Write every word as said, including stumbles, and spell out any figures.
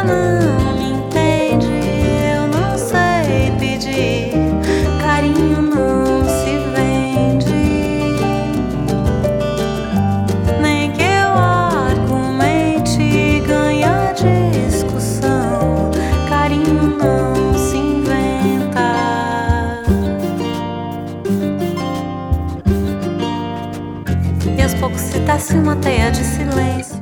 não me entende, eu não sei pedir. Carinho não se vende, nem que eu argumente e ganhe a discussão. Carinho não se inventa. E aos poucos se tece uma teia de silêncio.